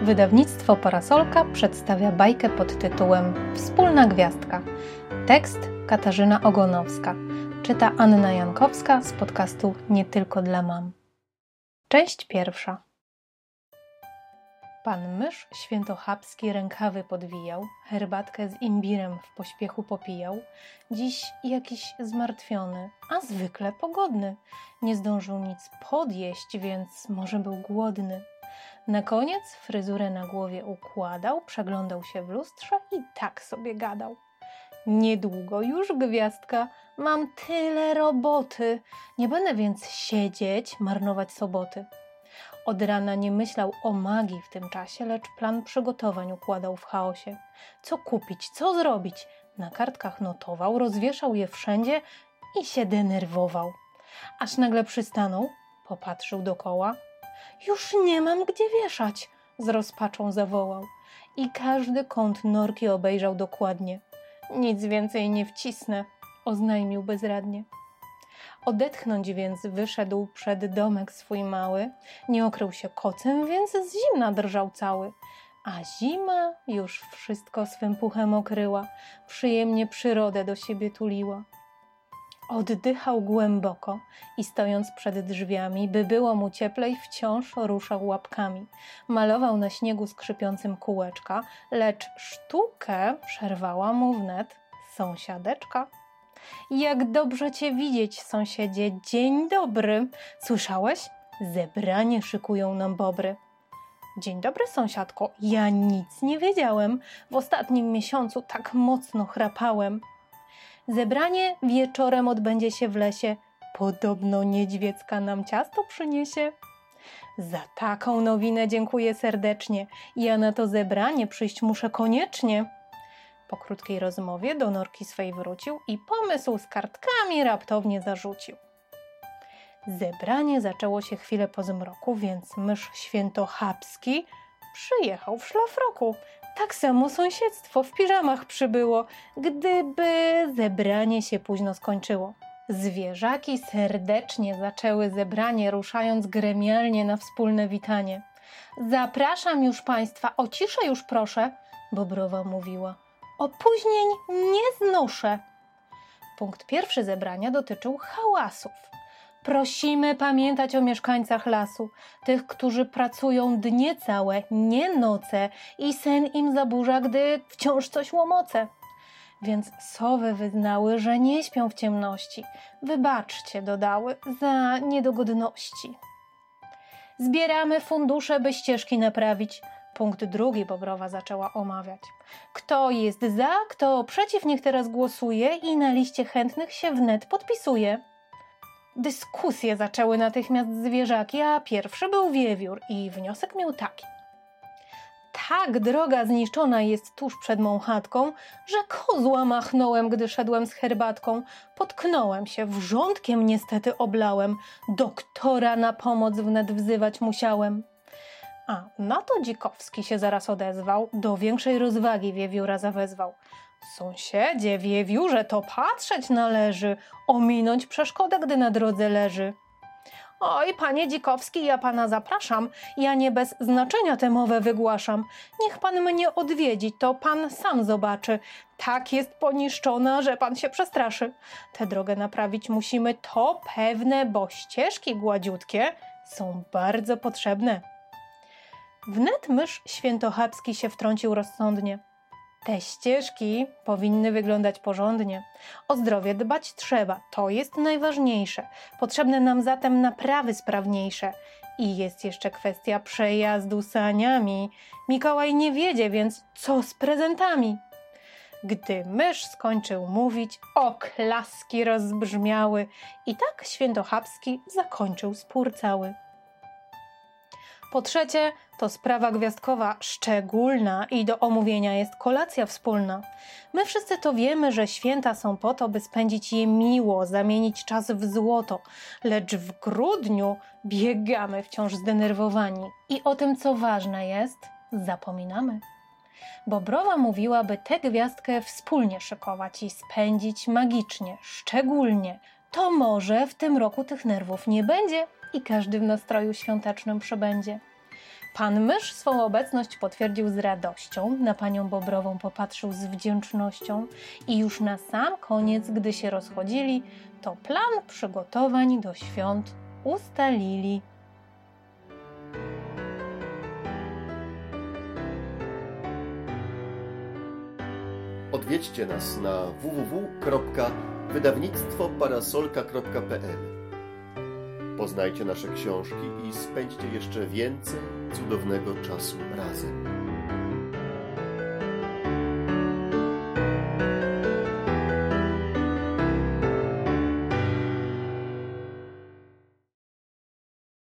Wydawnictwo Parasolka przedstawia bajkę pod tytułem Wspólna gwiazdka. Tekst Katarzyna Ogonowska. Czyta Anna Jankowska z podcastu Nie tylko dla mam. Część pierwsza. Pan mysz świętochapski rękawy podwijał, herbatkę z imbirem w pośpiechu popijał. Dziś jakiś zmartwiony, a zwykle pogodny. Nie zdążył nic podjeść, więc może był głodny. Na koniec fryzurę na głowie układał, przeglądał się w lustrze i tak sobie gadał. Niedługo już, gwiazdka, mam tyle roboty. Nie będę więc siedzieć, marnować soboty. Od rana nie myślał o magii w tym czasie, lecz plan przygotowań układał w chaosie. Co kupić, co zrobić? Na kartkach notował, rozwieszał je wszędzie i się denerwował. Aż nagle przystanął, popatrzył dokoła. Już nie mam gdzie wieszać, z rozpaczą zawołał. I każdy kąt norki obejrzał dokładnie. Nic więcej nie wcisnę, oznajmił bezradnie. Odetchnąć więc wyszedł przed domek swój mały. Nie okrył się kocem, więc z zimna drżał cały. A zima już wszystko swym puchem okryła. Przyjemnie przyrodę do siebie tuliła. Oddychał głęboko i stojąc przed drzwiami, by było mu cieplej, wciąż ruszał łapkami. Malował na śniegu skrzypiącym kółeczka, lecz sztukę przerwała mu wnet sąsiadeczka. Jak dobrze cię widzieć, sąsiedzie, dzień dobry. Słyszałeś? Zebranie szykują nam bobry. Dzień dobry, sąsiadko, ja nic nie wiedziałem. W ostatnim miesiącu tak mocno chrapałem. Zebranie wieczorem odbędzie się w lesie. Podobno niedźwiecka nam ciasto przyniesie. Za taką nowinę dziękuję serdecznie. Ja na to zebranie przyjść muszę koniecznie. Po krótkiej rozmowie do norki swej wrócił i pomysł z kartkami raptownie zarzucił. Zebranie zaczęło się chwilę po zmroku, więc mysz świętochapski przyjechał w szlafroku. Tak samo sąsiedztwo w piżamach przybyło, gdyby zebranie się późno skończyło. Zwierzaki serdecznie zaczęły zebranie, ruszając gremialnie na wspólne witanie. Zapraszam już państwa, o ciszę już proszę, Bobrowa mówiła. Opóźnień nie znoszę. Punkt pierwszy zebrania dotyczył hałasów. Prosimy pamiętać o mieszkańcach lasu, tych, którzy pracują dnie całe, nie noce i sen im zaburza, gdy wciąż coś łomoce. Więc sowy wyznały, że nie śpią w ciemności. Wybaczcie, dodały, za niedogodności. Zbieramy fundusze, by ścieżki naprawić. Punkt drugi Bobrowa zaczęła omawiać. Kto jest za, kto przeciw, niech teraz głosuje i na liście chętnych się wnet podpisuje. Dyskusje zaczęły natychmiast zwierzaki, a pierwszy był wiewiór i wniosek miał taki. Tak droga zniszczona jest tuż przed mą chatką, że kozła machnąłem, gdy szedłem z herbatką. Potknąłem się, wrzątkiem niestety oblałem. Doktora na pomoc wnet wzywać musiałem. A na to Dzikowski się zaraz odezwał, do większej rozwagi wiewióra zawezwał. Sąsiedzie, wiewiórze, to patrzeć należy, ominąć przeszkodę, gdy na drodze leży. Oj, panie Dzikowski, ja pana zapraszam, ja nie bez znaczenia tę mowę wygłaszam. Niech pan mnie odwiedzi, to pan sam zobaczy. Tak jest poniszczona, że pan się przestraszy. Tę drogę naprawić musimy, to pewne, bo ścieżki gładziutkie są bardzo potrzebne. Wnet mysz świętochapski się wtrącił rozsądnie. Te ścieżki powinny wyglądać porządnie. O zdrowie dbać trzeba, to jest najważniejsze. Potrzebne nam zatem naprawy sprawniejsze. I jest jeszcze kwestia przejazdu saniami. Mikołaj nie wiedzie, więc co z prezentami? Gdy mysz skończył mówić, oklaski rozbrzmiały i tak świętochapski zakończył spór cały. Po trzecie, to sprawa gwiazdkowa szczególna i do omówienia jest kolacja wspólna. My wszyscy to wiemy, że święta są po to, by spędzić je miło, zamienić czas w złoto. Lecz w grudniu biegamy wciąż zdenerwowani. I o tym, co ważne jest, zapominamy. Bobrowa mówiła, by tę gwiazdkę wspólnie szykować i spędzić magicznie, szczególnie. To może w tym roku tych nerwów nie będzie i każdy w nastroju świątecznym przybędzie. Pan mysz swą obecność potwierdził z radością, na panią Bobrową popatrzył z wdzięcznością i już na sam koniec, gdy się rozchodzili, to plan przygotowań do świąt ustalili. Odwiedźcie nas na www.wydawnictwoparasolka.pl. Poznajcie nasze książki i spędźcie jeszcze więcej cudownego czasu razem.